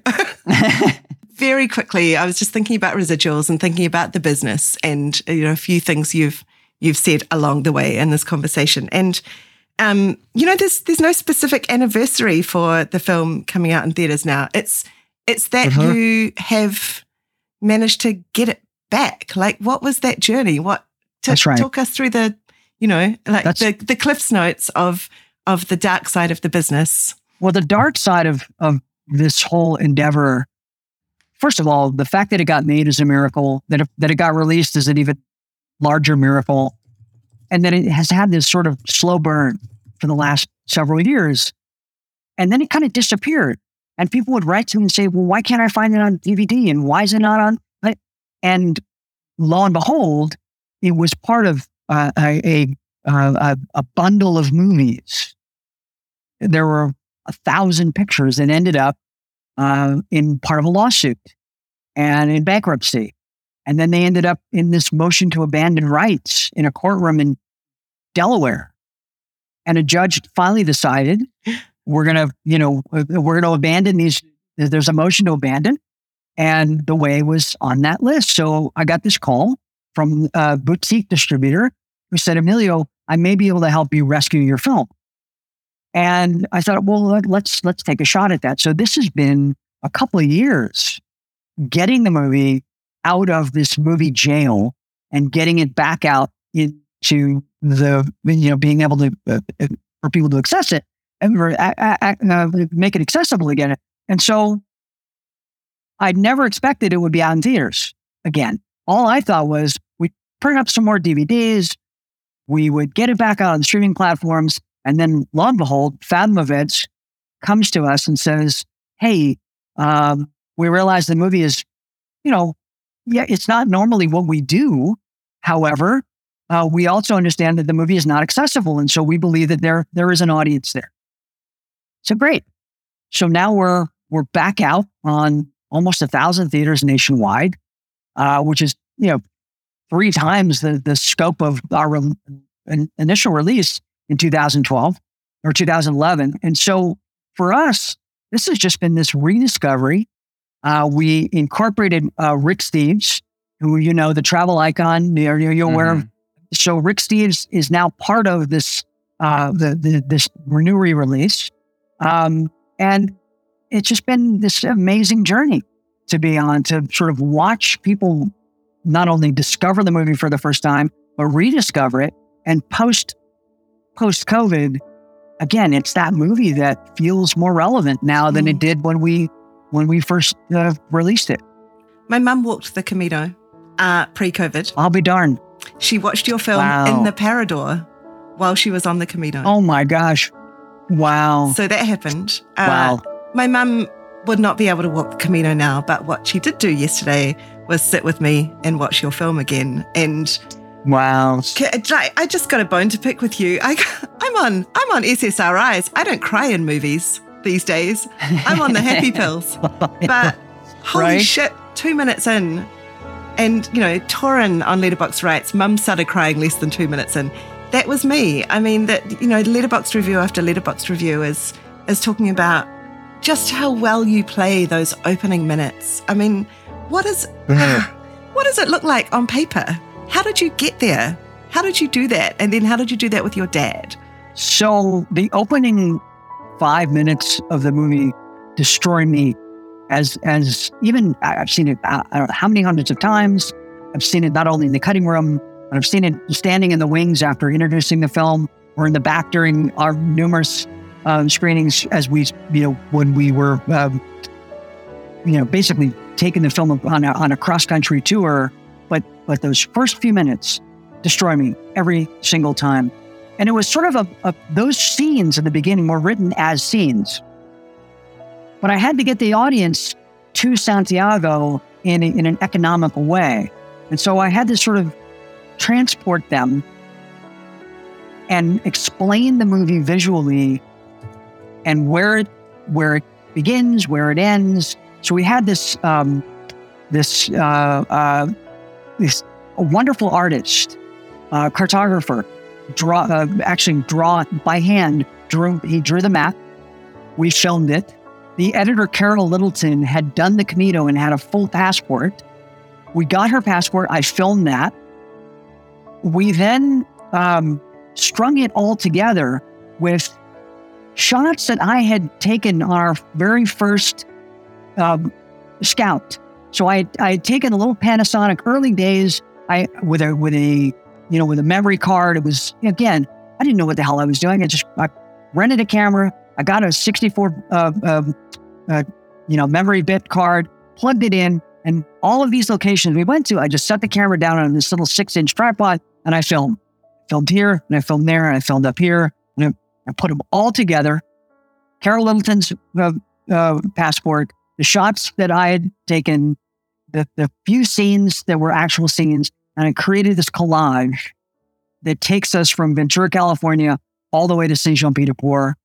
Very quickly, I was just thinking about residuals and thinking about the business, and you know, a few things you've you've said along the way in this conversation. And um, you know, there's there's no specific anniversary for the film coming out in theaters now. It's it's that Uh-huh. you have managed to get it back. Like, what was that journey? What to That's right. talk us through the, you know, like That's- the the Cliff's Notes of of the dark side of the business. Well, the dark side of of this whole endeavor. First of all, the fact that it got made is a miracle. That it, that it got released is an even larger miracle, and that it has had this sort of slow burn for the last several years, and then it kind of disappeared. And people would write to me and say, "Well, why can't I find it on D V D? And why is it not on?" And lo and behold, it was part of uh, a, a, a a bundle of movies. There were a thousand pictures that ended up uh, in part of a lawsuit and in bankruptcy. And then they ended up in this motion to abandon rights in a courtroom in Delaware. And a judge finally decided we're going to, you know, we're going to abandon these. There's a motion to abandon. And the Way was on that list. So I got this call from a boutique distributor who said, Emilio, I may be able to help you rescue your film. And I thought, well, let- let's let's take a shot at that. So this has been a couple of years getting the movie out of this movie jail and getting it back out into the, you know, being able to, uh, uh, for people to access it and for, uh, uh, uh, make it accessible again. And so I never expected it would be out in theaters again. All I thought was we'd print up some more D V Ds, we would get it back out on streaming platforms, and then lo and behold, Fathom Events comes to us and says, hey, um, we realize the movie is, you know, yeah, it's not normally what we do. However, uh, we also understand that the movie is not accessible. And so we believe that there there is an audience there. So great. So now we're we're back out on almost a thousand theaters nationwide, uh, which is, you know, three times the, the scope of our re- in, initial release in two thousand twelve or two thousand eleven. And so for us, this has just been this rediscovery Uh, we incorporated uh, Rick Steves, who, you know, the travel icon. You're, you're aware Mhm. of. So Rick Steves is now part of this uh, the, the this new re-release, um, and it's just been this amazing journey to be on, to sort of watch people not only discover the movie for the first time, but rediscover it. And post post COVID, again, it's that movie that feels more relevant now than it did when we when we first uh, released it. My mum walked the Camino uh, pre-COVID. I'll be darned. She watched your film Wow. in the Parador while she was on the Camino. Oh my gosh! Wow! So that happened. Uh, Wow! My mum would not be able to walk the Camino now, but what she did do yesterday was sit with me and watch your film again. And Wow! I I just got a bone to pick with you. I, I'm on I'm on S S R Is. I don't cry in movies these days. I'm on the happy pills. But holy Right? shit, two minutes in, and you know, Torin on Letterboxd writes, "Mum started crying less than two minutes in." That was me. I mean, that you know, Letterboxd review after Letterboxd review is is talking about just how well you play those opening minutes. I mean, what is what does it look like on paper? How did you get there? How did you do that? And then how did you do that with your dad? So the opening five minutes of the movie destroy me. As as even I've seen it I don't know how many hundreds of times. I've seen it not only in the cutting room, but I've seen it standing in the wings after introducing the film, or in the back during our numerous um, screenings as we, you know, when we were, um, you know, basically taking the film on a, on a cross country tour. But but those first few minutes destroy me every single time. And it was sort of a, a those scenes in the beginning were written as scenes. But I had to get the audience to Santiago in, a, in an economical way. And so I had to sort of transport them and explain the movie visually and where it, where it begins, where it ends. So we had this, um, this, uh, uh, this wonderful artist, uh, cartographer, draw, uh, actually draw by hand, drew, he drew the map. We filmed it. The editor, Carol Littleton, had done the Camino and had a full passport. We got her passport. I filmed that. We then um, strung it all together with shots that I had taken on our very first um, scout. So I, I had taken a little Panasonic early days. I with a with a you know with a memory card. It was, again, I didn't know what the hell I was doing. I just I rented a camera. I got a sixty-four, uh, um, uh, you know, memory bit card, plugged it in, and all of these locations we went to, I just set the camera down on this little six-inch tripod, and I filmed. Filmed here, and I filmed there, and I filmed up here, and I, I put them all together. Carol Littleton's uh, uh, passport, the shots that I had taken, the, the few scenes that were actual scenes, and I created this collage that takes us from Ventura, California, all the way to Saint Jean Pied de Port,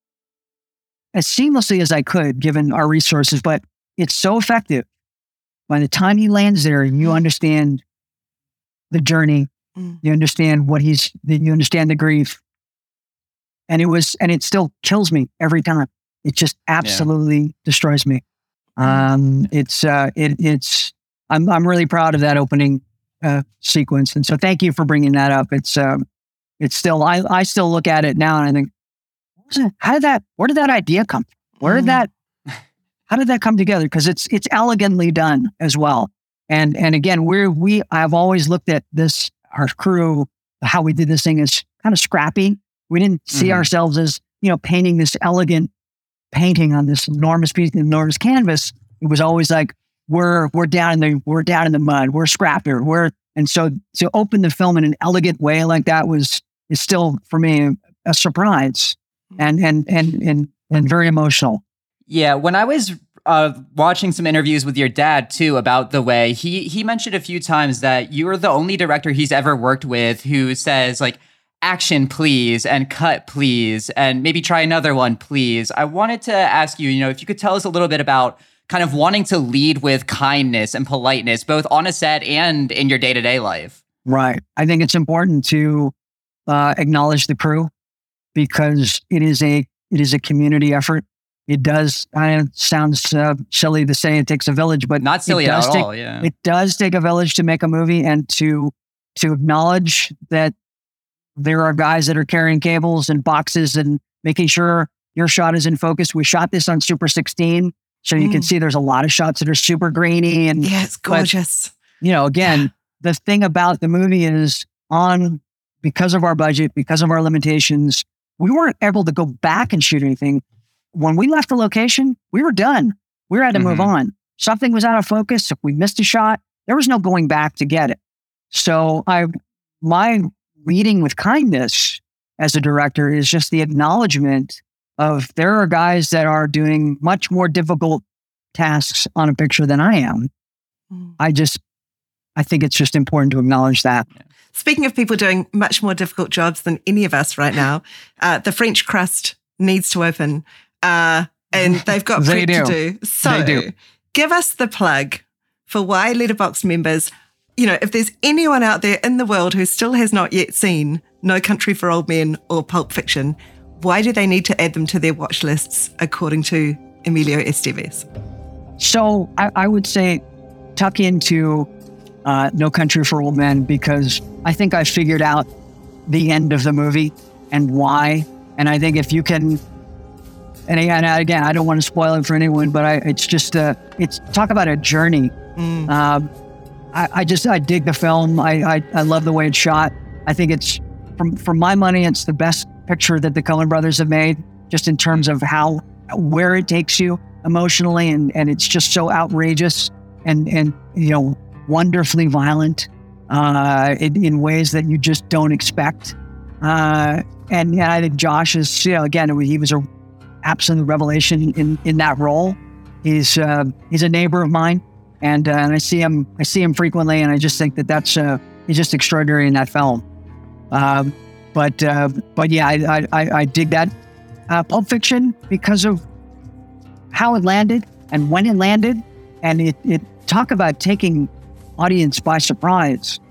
as seamlessly as I could, given our resources, but it's so effective. By the time he lands there, you understand the journey, Mm. you understand what he's, you understand the grief. And it was, and it still kills me every time. It just absolutely yeah. destroys me. Um, it's, uh, it, it's, I'm, I'm really proud of that opening uh, sequence. And so thank you for bringing that up. It's, um, it's still, I, I still look at it now and I think, how did that, where did that idea come from? Where did that, how did that come together? Because it's, it's elegantly done as well. And, and again, we're, we, I've always looked at this, our crew, how we did this thing is kind of scrappy. We didn't see mm-hmm. ourselves as, you know, painting this elegant painting on this enormous piece, enormous canvas. It was always like, we're, we're down in the, we're down in the mud. We're scrappier. We're, and so to open the film in an elegant way like that was, is still for me a surprise. And, and, and, and, and very emotional. Yeah. When I was uh, watching some interviews with your dad too, about The Way, he, he mentioned a few times that you are the only director he's ever worked with who says like, action, please, and cut, please, and maybe try another one, please. I wanted to ask you, you know, if you could tell us a little bit about kind of wanting to lead with kindness and politeness, both on a set and in your day-to-day life. Right. I think it's important to uh, acknowledge the crew, because it is a it is a community effort. it does. I know it sounds uh, silly to say it takes a village, but not silly it does at take, all. Yeah, it does take a village to make a movie, and to to acknowledge that there are guys that are carrying cables and boxes and making sure your shot is in focus. We shot this on Super sixteen, so you mm. can see there's a lot of shots that are super grainy and yeah, it's gorgeous. But, you know, again, the thing about the movie is on because of our budget, because of our limitations, we weren't able to go back and shoot anything. When we left the location, we were done. We had to mm-hmm. move on. Something was out of focus. If we missed a shot, there was no going back to get it. So I, my leading with kindness as a director is just the acknowledgement of there are guys that are doing much more difficult tasks on a picture than I am. Mm. I just, I think it's just important to acknowledge that. Speaking of people doing much more difficult jobs than any of us right now, uh, the French crust needs to open. Uh, and they've got they prep do. to do. So they do. Give us the plug for why Letterboxd members, you know, if there's anyone out there in the world who still has not yet seen No Country for Old Men or Pulp Fiction, why do they need to add them to their watch lists according to Emilio Estevez? So I, I would say tuck into uh, No Country for Old Men, because I think I figured out the end of the movie and why. And I think if you can, and again, again I don't want to spoil it for anyone, but I, it's just, uh, it's talk about a journey. Mm. Um, I, I just, I dig the film. I, I, I love the way it's shot. I think it's, from, for my money, it's the best picture that the Coen brothers have made, just in terms of how, where it takes you emotionally. And, and it's just so outrageous and, and, you know, wonderfully violent uh, in, in ways that you just don't expect. Uh, and, and I think Josh is, you know, again, he was a absolute revelation in, in that role. He's, uh, he's a neighbor of mine. And, uh, and I see him, I see him frequently, and I just think that that's, uh, he's just extraordinary in that film. Um, but, uh, but yeah, I, I, I dig that, uh, Pulp Fiction because of how it landed and when it landed. And it, it talk about taking audience by surprise.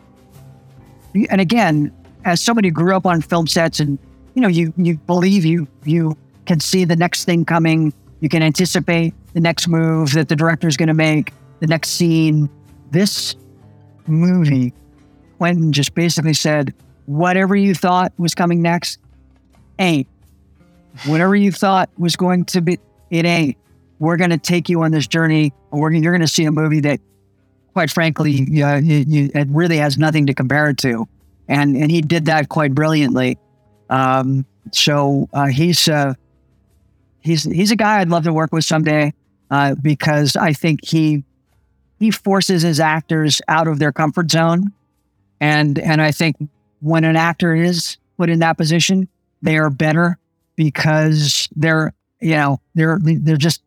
And again, as somebody who grew up on film sets, and, you know, you, you believe you, you can see the next thing coming. You can anticipate the next move that the director is going to make, the next scene. This movie, Quentin just basically said, whatever you thought was coming next, ain't. Whatever you thought was going to be, it ain't. We're going to take you on this journey, and we're, you're going to see a movie that, quite frankly, uh, you, you, it really has nothing to compare it to. And and he did that quite brilliantly. Um, so uh, he's uh, he's he's a guy I'd love to work with someday, uh, because I think he he forces his actors out of their comfort zone, and and I think when an actor is put in that position, they are better because they're you know they're they're just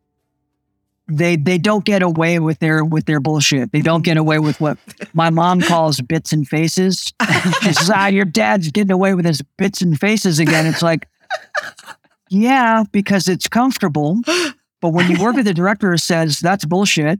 they they don't get away with their with their bullshit. They don't get away with what my mom calls bits and faces. She says, "Ah, your dad's getting away with his bits and faces again." It's like, yeah, because it's comfortable. But when you work with a director who says that's bullshit,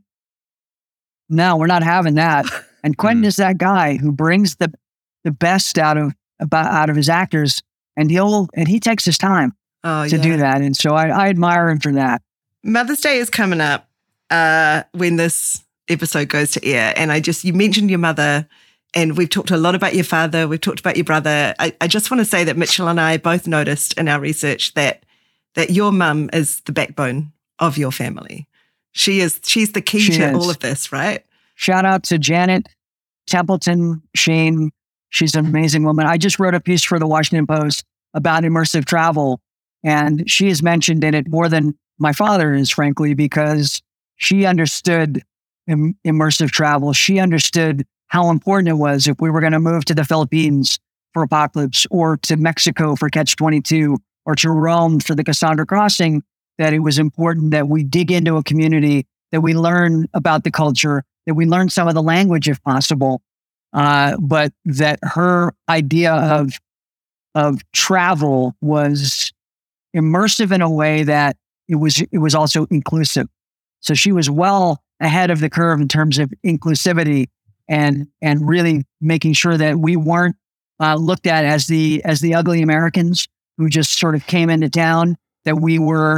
no, we're not having that. And Quentin is that guy who brings the the best out of about out of his actors, and he'll and he takes his time oh, to yeah. do that. And so I, I admire him for that. Mother's Day is coming up uh, when this episode goes to air. And I just, you mentioned your mother, and we've talked a lot about your father. We've talked about your brother. I, I just want to say that Mitchell and I both noticed in our research that that your mum is the backbone of your family. She is, she's the key she to is. all of this, right? Shout out to Janet Templeton Shane. She's an amazing woman. I just wrote a piece for the Washington Post about immersive travel, and she is mentioned in it more than my father is, frankly, because she understood im- immersive travel. She understood how important it was if we were going to move to the Philippines for Apocalypse, or to Mexico for Catch twenty-two, or to Rome for the Cassandra Crossing, that it was important that we dig into a community, that we learn about the culture, that we learn some of the language if possible. Uh, but that her idea of, of travel was immersive in a way that It was it was also inclusive. So she was well ahead of the curve in terms of inclusivity, and and really making sure that we weren't uh, looked at as the as the ugly Americans who just sort of came into town. That we were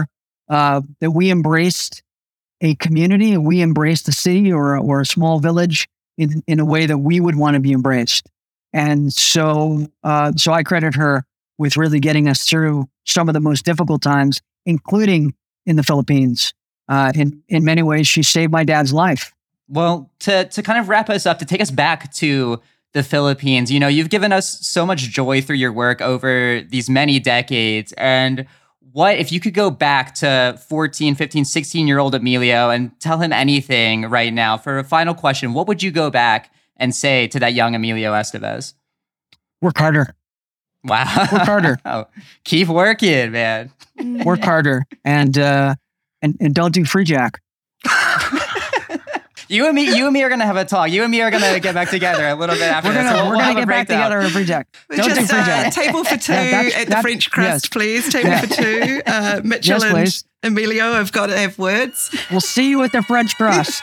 uh, that we embraced a community and we embraced a city or, or a small village in, in a way that we would want to be embraced. And so, uh, so I credit her with really getting us through some of the most difficult times, including in the Philippines. Uh, in, in many ways, she saved my dad's life. Well, to to kind of wrap us up, to take us back to the Philippines, you know, you've given us so much joy through your work over these many decades. And what if you could go back to fourteen, fifteen, sixteen-year-old Emilio and tell him anything right now? For a final question, what would you go back and say to that young Emilio Estevez? Work harder. Wow. Work harder. Oh, keep working, man. Work harder. And, uh, and, and don't do free jack. You and me, you and me are gonna have a talk. You and me are gonna get back together a little bit after we're this. Gonna, So we'll, we're we'll gonna get back together on free jack. We're Don't just do free uh, jack. table for two Yeah, that's- at the that- French crust, yes. please. Table Yeah. for two. Uh, Mitchell Yes, and please. Emilio have got to have words. We'll see you at the French crust.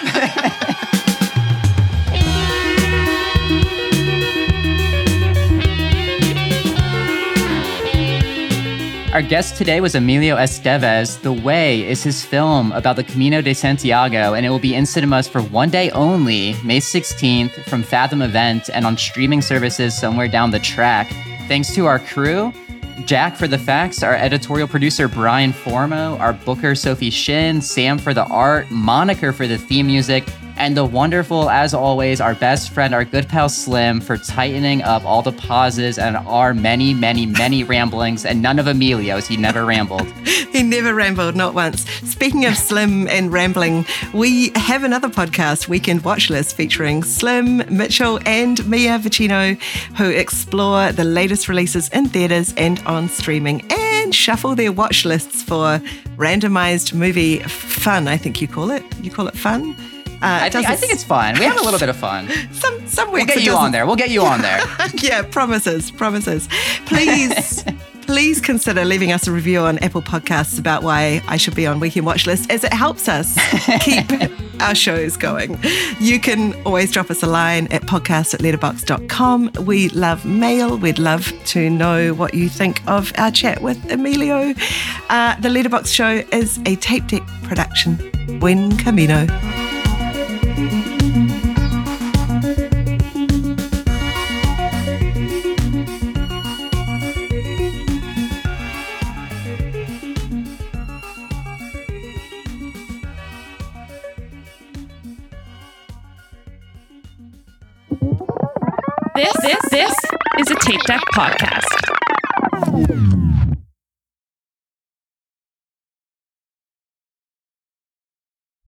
Our guest today was Emilio Estevez. The Way is his film about the Camino de Santiago, and it will be in cinemas for one day only, May sixteenth, from Fathom Event and on streaming services somewhere down the track. Thanks to our crew, Jack for the facts, our editorial producer Brian Formo, our booker Sophie Shin, Sam for the art, Monica for the theme music, and the wonderful, as always, our best friend, our good pal Slim, for tightening up all the pauses and our many, many, many ramblings, and none of Emilio's. He never rambled. He never rambled, not once. Speaking of Slim and rambling, we have another podcast, Weekend Watch List, featuring Slim, Mitchell, and Mia Vicino, who explore the latest releases in theaters and on streaming and shuffle their watch lists for randomized movie fun, I think you call it. You call it fun? Uh, I think, I think it's fun. We have a little bit of fun. Some some We'll weeks get it you doesn't- on there. We'll get you on there. Yeah, promises, promises. Please, please consider leaving us a review on Apple Podcasts about why I should be on Weekend Watch List, as it helps us keep our shows going. You can always drop us a line at podcast at letterboxd dot com. We love mail. We'd love to know what you think of our chat with Emilio. Uh, the Letterboxd Show is a tape deck production. Buen Camino. This, this, this is a Tape Deck podcast.